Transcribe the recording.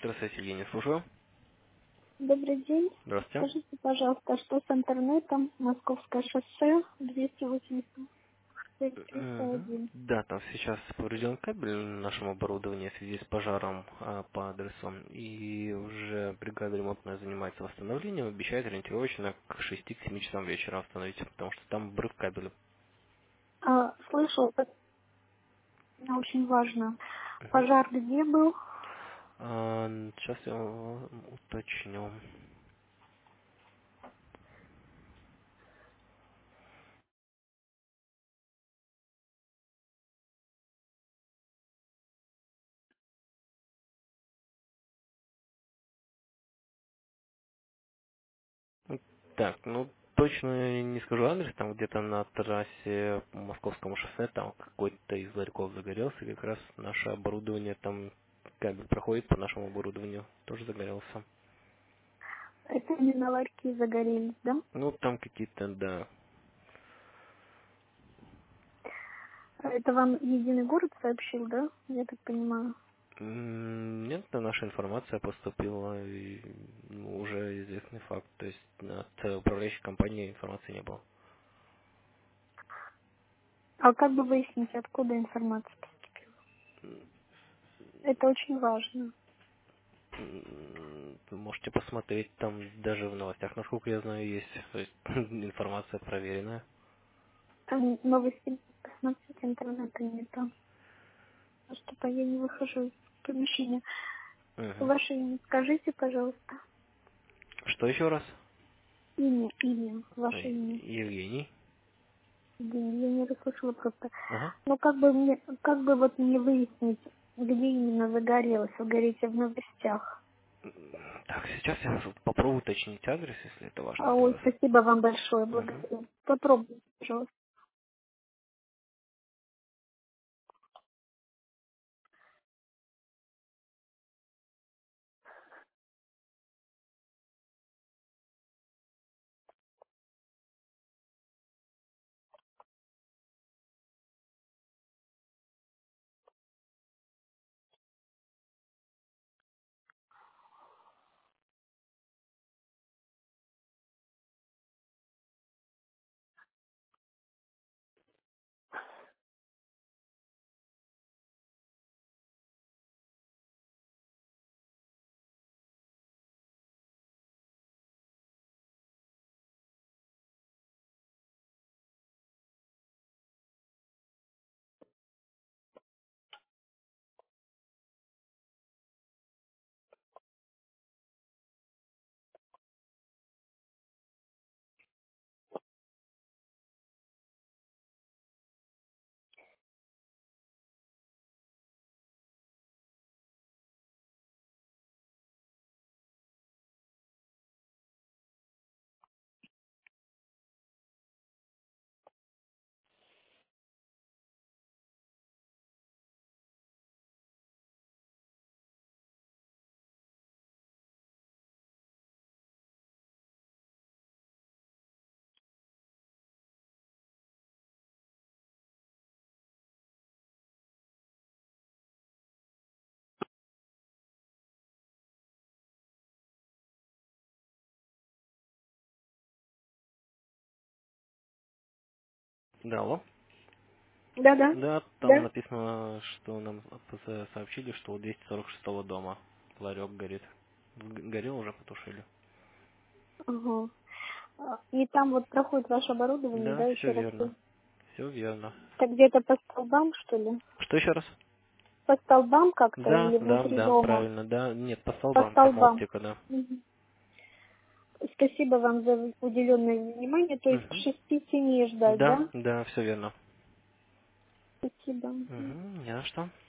Здравствуйте, Евгений, слушаю. Добрый день. Здравствуйте. Скажите, пожалуйста, что с интернетом? Московское шоссе, 280-301. Да, там сейчас поврежден кабель нашему оборудованию в связи с пожаром по адресу. И уже бригада ремонтная занимается восстановлением, обещает ориентировочно к 6-7 часам вечера восстановить, потому что там обрыв кабеля. Слышал, это очень важно. Пожар где был? Сейчас я уточню. Так, точно не скажу адрес, там где-то на трассе по Московскому шоссе, там какой-то из ларьков загорелся, и как раз наше оборудование, там кабель проходит по нашему оборудованию, тоже загорелся. Это именно ларьки загорелись, да? Там какие-то, да. Это вам Единый город сообщил, да? Я так понимаю. Нет, наша информация поступила, и уже известный факт, то есть от управляющей компании информации не было. А как бы выяснить, откуда информация поступила? Это очень важно. Можете посмотреть, там даже в новостях, насколько я знаю, есть, то есть информация проверенная. Там новости посмотреть, интернета нету. Что-то я не выхожу из помещения. Мгм. Ваше имя скажите, пожалуйста. Что еще раз? Имя, ваше имя. Евгений. Блин, я не расслышала просто. Ага. Но как бы вот мне выяснить, где именно загорелось? Вы говорите в новостях. Так, сейчас я попробую уточнить адрес, если это важно для Ой, вас. спасибо вам большое, Мгм. благодарю. Попробуйте, пожалуйста. Да, алло. Да-да. Да, там Да? написано, что нам сообщили, что у 246 дома ларек горит. Горел, уже потушили. Ага. И там вот проходит ваше оборудование, Да, да, все еще раз? верно. Все верно. Так где-то по столбам, что ли? Что еще раз? По столбам как-то Да, или да, внутри да, дома? правильно, да. Нет, по По столбам, там столбам. оптика, да. Мгм. Спасибо вам за уделенное внимание. То есть к Угу. 6-7 ждать, Да, да? да, все верно. Спасибо. Угу, не за что.